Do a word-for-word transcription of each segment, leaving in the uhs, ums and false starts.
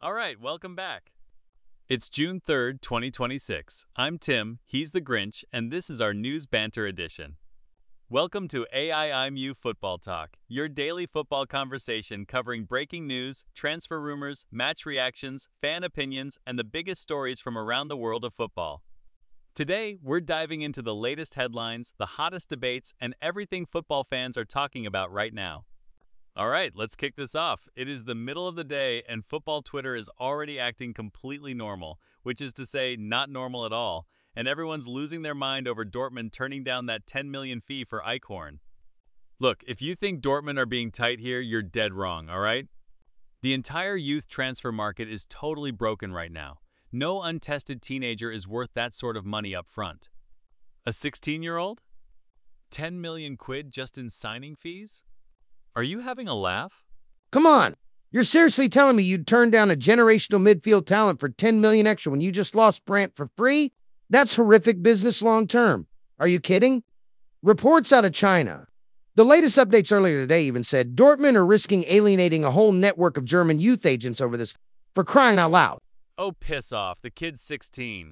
All right, welcome back. It's June third, twenty twenty-six. I'm Tim, he's the Grinch, and this is our News Banter edition. Welcome to A I M U Football Talk, your daily football conversation covering breaking news, transfer rumors, match reactions, fan opinions, and the biggest stories from around the world of football. Today, we're diving into the latest headlines, the hottest debates, and everything football fans are talking about right now. All right, let's kick this off. It is the middle of the day, and football Twitter is already acting completely normal, which is to say, not normal at all, and everyone's losing their mind over Dortmund turning down that ten million dollars fee for Eichhorn. Look, if you think Dortmund are being tight here, you're dead wrong, all right? The entire youth transfer market is totally broken right now. No untested teenager is worth that sort of money up front. A sixteen-year-old? ten million quid just in signing fees? Are you having a laugh? Come on. You're seriously telling me you'd turn down a generational midfield talent for ten million extra when you just lost Brandt for free? That's horrific business long term. Are you kidding? Reports out of China. The latest updates earlier today even said Dortmund are risking alienating a whole network of German youth agents over this, for crying out loud. Oh, piss off. The kid's sixteen.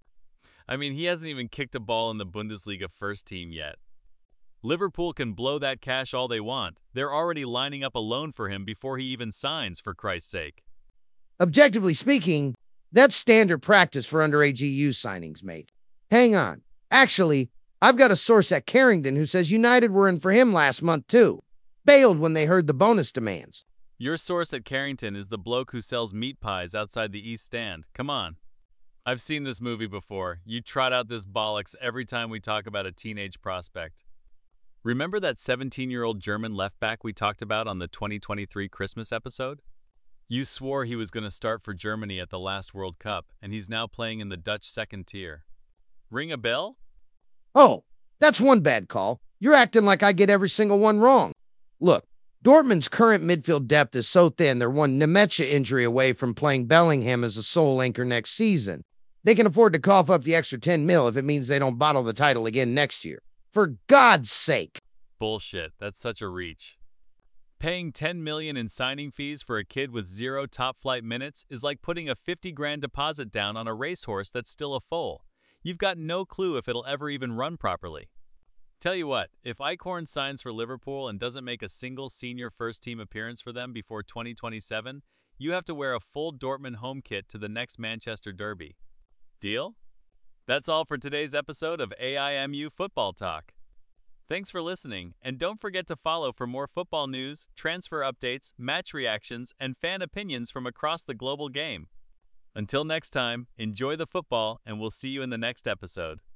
I mean, he hasn't even kicked a ball in the Bundesliga first team yet. Liverpool can blow that cash all they want. They're already lining up a loan for him before he even signs, for Christ's sake. Objectively speaking, that's standard practice for underage E U signings, mate. Hang on. Actually, I've got a source at Carrington who says United were in for him last month, too. Bailed when they heard the bonus demands. Your source at Carrington is the bloke who sells meat pies outside the East Stand. Come on. I've seen this movie before. You trot out this bollocks every time we talk about a teenage prospect. Remember that seventeen-year-old German left-back we talked about on the twenty twenty-three Christmas episode? You swore he was going to start for Germany at the last World Cup, and he's now playing in the Dutch second tier. Ring a bell? Oh, that's one bad call. You're acting like I get every single one wrong. Look, Dortmund's current midfield depth is so thin they're one Nemecha injury away from playing Bellingham as a sole anchor next season. They can afford to cough up the extra ten mil if it means they don't bottle the title again next year. For God's sake. Bullshit. That's such a reach. Paying ten million dollars in signing fees for a kid with zero top-flight minutes is like putting a fifty grand deposit down on a racehorse that's still a foal. You've got no clue if it'll ever even run properly. Tell you what, if Eichhorn signs for Liverpool and doesn't make a single senior first-team appearance for them before twenty twenty-seven, you have to wear a full Dortmund home kit to the next Manchester Derby. Deal? That's all for today's episode of A I M U Football Talk. Thanks for listening, and don't forget to follow for more football news, transfer updates, match reactions, and fan opinions from across the global game. Until next time, enjoy the football, and we'll see you in the next episode.